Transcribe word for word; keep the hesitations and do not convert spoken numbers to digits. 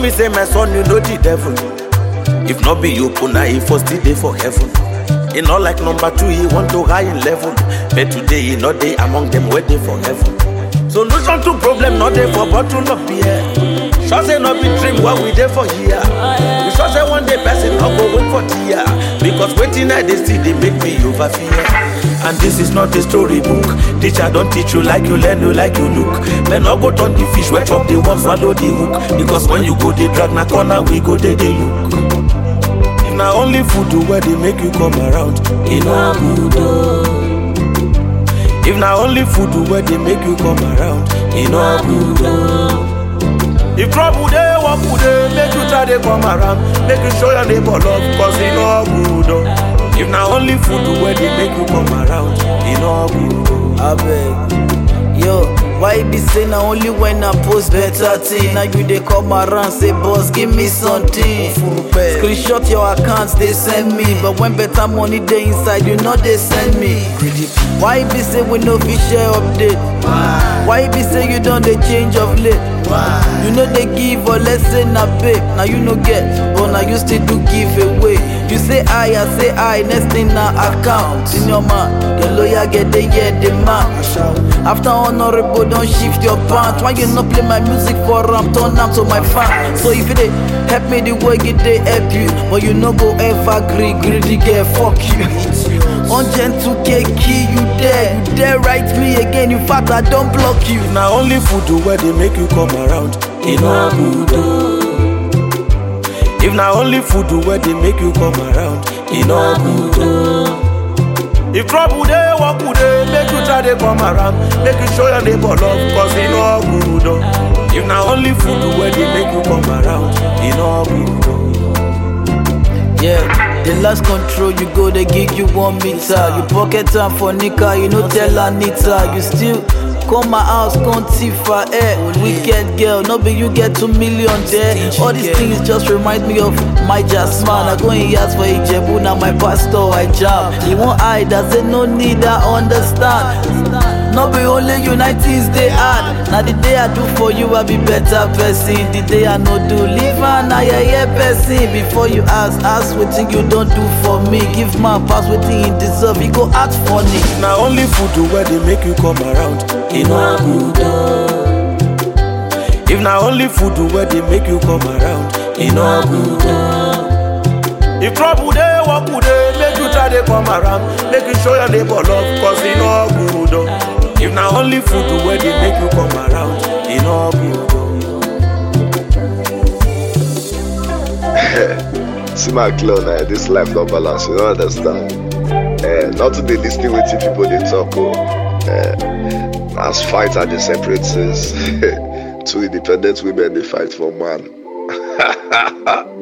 me say my son, you know the devil. If not be you, Puna, he first day for heaven. He not like number two, he want to high in level. But today he not day among them waiting for heaven. Solution to problem not there for bottle of beer. Sure say not be dream what we there for here. We sure say one day person not go wait for tear. Because waiting at this see they make me over fear. And this is not a storybook. Teacher don't teach you like you learn, you like you look. Then not go turn the fish, wet up the one, swallow the hook. Because when you go they drag na corner, we go they they look. If na only food do where they make you come around, it no good. If na only food do where they make you come around, it no good. If trouble they walk with they make you try to come around, make you show your neighbor love, cause it no good. If na only food do where they make you come around, it no good. I beg, yo, why be say na only when I post better thing? Now you they come around say boss give me something. Screenshot your accounts they send me, but when better money they inside you know they send me. Why be say we no fit share update? Why be say you don't they change of late? You know they give or let's say na babe. Now you no get, but now you still do give away. You say I, I say I, next thing na account. In your man, your lawyer get the yeah the man. After honorable, don't shift your pants. Why you not play my music for ram? Turn am to my fan. So if they help me the way it they help you, but you no go ever agree, greedy girl, fuck you. Ungentle K key, you there, you there write me again. In fact, I don't block you. Now only food do where they make you come around, it no good. If na only food do where they make you come around, it no good. If trouble they walk with they make you try to come around, make you show your neighbor love, cause it no good. If na only food do where they make you come around, it no good. Yeah, the last control you go they give you one meter. You pocket time for Nika, you no tell Anita. You still come my house, come Tifa, eh? Wicked girl, no be you get two million there. All these things just remind me of my Jasmine. I go in yards for Ijebu, now my pastor I jam. He won't hide, I say no need, I understand. No be only united they add. Now the day I do for you, I be better person. The day I no do, leave man, I yeah person. Before you ask, ask what thing you don't do for me. Give man pass what thing he deserve, he go act funny. Now only food do where they make you come around, it no good. If na only food do where they make you come around, it no good. If trouble they walk with they make you try to come around, make you show your neighbor love, cause it no good. If na only food do where they make you come around, it no good. See my clone, uh, this life no balance, you don't understand. Uh, not to be listening with you people they talk. Oh. Uh, as fight are the separates, two independent women they fight for man.